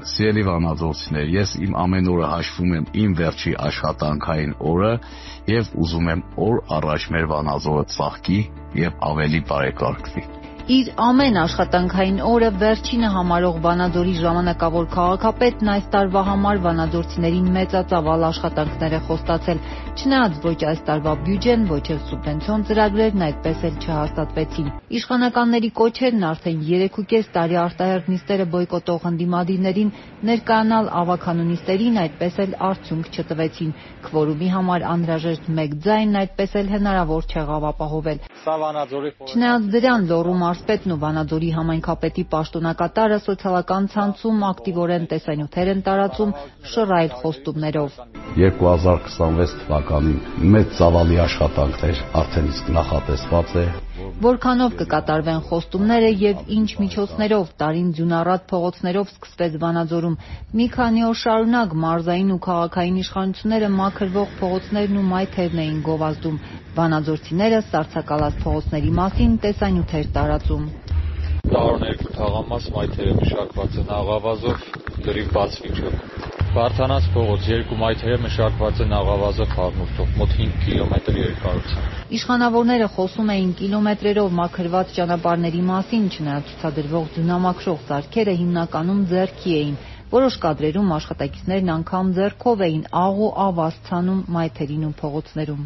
Սիրելի վանաձորցիներ, ես իմ ամեն օրը հաշվում եմ իմ վերջի աշխատանքային օրը եւ ուզում եմ օր առաջ մեր վանաձորը ծաղկի եւ ավելի բարեկարգվի։ Իր ամեն աշխատանքային օրը վերջինը համարող Վանաձորի ժամանակավոր քաղաքապետն այս տարվա համար վանաձորցիներին մեծածավալ աշխատանքներ է խոստացել, չնայած ոչ այս տարվա բյուջեն, ոչ էլ սուբվենցիոն ծրագրերն այդպես էլ չհաստատվեցին։ Իշխանականների կոչերն արդեն 3.5 տարի արտահերթ նիստերը բոյկոտող ընդդիմադիրներին ներկայանալ ավագանունիստերին այդպես էլ արդյունք չտվեցին։ Քվորումի համար անհրաժեշտ մեկ ձայնն այդպես էլ հնարավոր չեղավ ապահովել։ Չնայած դրան Լոռու մարզպետն ու Վանաձորի համայնքապետի պաշտոնակատարը սոցիալական ցանցում ակտիվորեն տեսանյութեր են տարածում շռայլ խոստումներով։ 2026 թվականին մեծ ծավալի աշխատանքներ արդեն իսկ նախատեսված է։ Որքանով կկատարվեն խոստումները եւ ինչ միջոցներով տարին ձյունառատ փողոցներով սկսվեց Վանաձորում։ Մի քանի օր շարունակ մարզային ու քաղաքային իշխանությունները մաքրվող փողոցներն ու մայթերն էին գովազդում։ Վանաձորցիները սառցակալած փողոցների մասին տեսանյութեր տարածում։ Տարոն երկու թաղամաս մայթերը մշակված են աղավազով, գրիվ բացվի չէ։ Վարդանանց փողոց երկու մայթերը մշակված են աղավազով հարմուտով, մոտ 5 կիլոմետր երկարությամբ։ Իշխանավորները խոսում էին կիլոմետրերով մաքրված ճանապարհների մասին, չնայած ցուցադրվող ձյունամաքրող սարքերը հիմնականում ձեռքի էին։ Որոշ կադրերում աշխատակիցներն անգամ ձեռքով էին աղ ու ավազ ցանում մայթերին ու փողոցներում։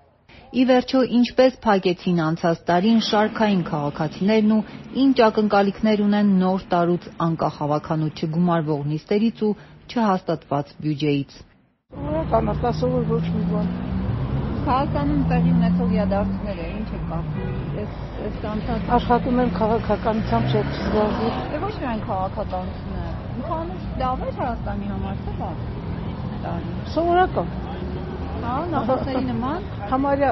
Ի վերջո, ինչպես փակեցին անցած տարին շարքային քաղաքացիներն ու ինչ ակնկալիքներ ունեն նոր տարուց անկախ հավաքանուց չգումարվող նիստերից ու չհաստատված բյուջեից։ Օրական արտասովոր ոչ մի բան։ Քաղաքանում տեղի ունեցող իրադարձությունները ինչ է կարծում։ Այս անցած աշխատում եմ քաղաքականությամբ չեք զբաղվում։ Դե ոչ միայն քաղաքականությունը։ Ընդհանուր լավ է Հայաստանի համար, թե՞ Սովորական։ Հա, նախորդների նման Համարյա։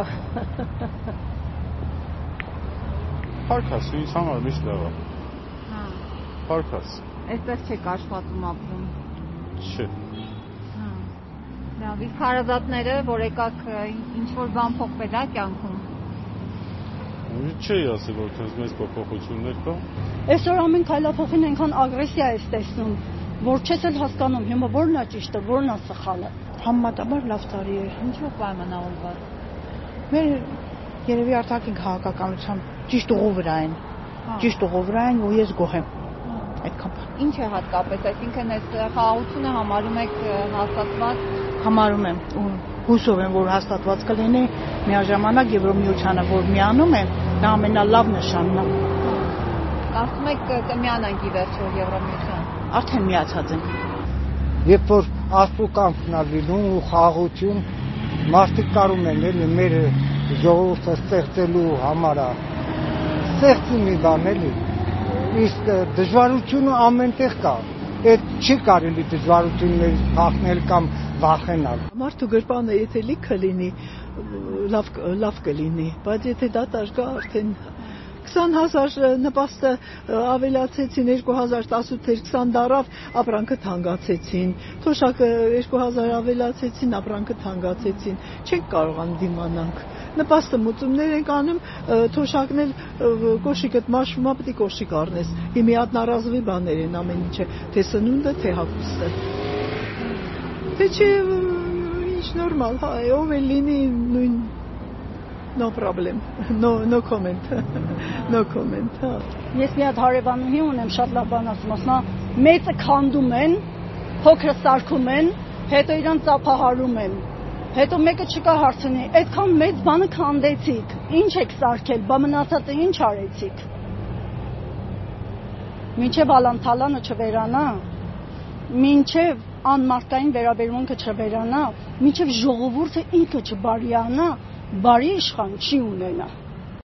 Փարքաս, ինձ համար միշտ լավ է։ Հա։ Փարքաս։ Այստեղ չեք աշխատում ապրում։ Չէ։ Հա։ Լավ, իսկ հարազատները, որ եկաք ինչ-որ բան փոխվել է կյանքում։ Չի ասել, որ քեզ մեծ փոփոխություններ կա։ Այսօր ամեն քայլափոխին այնքան ագրեսիա է տեսնում, որ չես էլ հասկանում հիմա որն է ճիշտը, որն է սխալը։ Համեմատաբար լավ տարի էր։ Ինչու պայմանավորված։ Մեր երևի արտաքին քաղաքականությամբ ճիշտ ուղու վրա են։ Ճիշտ ուղու վրա են, ու ես գոհ եմ։ Այդքան բան։ Ինչ է հատկապես, այսինքն այս խաղաղությունը համարում եք հաստատված։ Համարում եմ ու հուսով եմ, որ հաստատված կլինի միաժամանակ Եվրոմիությանը, որ միանում է, դա ամենալավ նշանն է։ Կարծում եք կմիանանք ի վերջո Եվրոմիության։ Արդեն միացած ենք։ Երբ որ աստուկանքն է լինում ու խաղաղություն, մարդիկ կարում են էլի մեր ժողովուրդը ստեղծելու համար ստեղծի մի բան էլի, իսկ դժվարությունը ամենտեղ կա, այդ չի կարելի դժվարություններից փախնել կամ վախենալ։ Մարդու գրպանը եթե լիքը լինի, լավ կլինի, բայց եթե դատարկ կա արդեն 20,000 նպաստը ավելացեցին, 2018-ից 20 դարավ ապրանքը թանկացեցին, թոշակը 2000 ավելացեցին, ապրանքը թանկացեցին, չենք կարողանում դիմանանք։ Նպաստը մուծումներ ենք անում, թոշակն էլ կոշիկդ մաշվում է, պետք է կոշիկ առնես։ Հիմի հատնառազվի բաներ են ամեն ինչը, թե սնունդը, թե հագուստը։ Թե չէ, ինչ նորմալ, հա, ով է լինի նույն No problem, no comment, no comment, հա։ Ես մի հատ հարևանուհի ունեմ, շատ լավ բան ասում, ասում է մեծը քանդում են, փոքրը սարքում են, հետո իրան ծափահարում են։ Հետո մեկը չկա հարցնի, այդքան մեծ բանը քանդեցիք, ինչ եք սարքել, բա մնացածը ինչ արեցիք։ Մինչև ալանթալանը չվերանա, մինչև անմարտային վերաբերմունքը չվերանա, մինչև ժողովուրդը ինքը չբարյանա, բարի իշխան չի ունենա։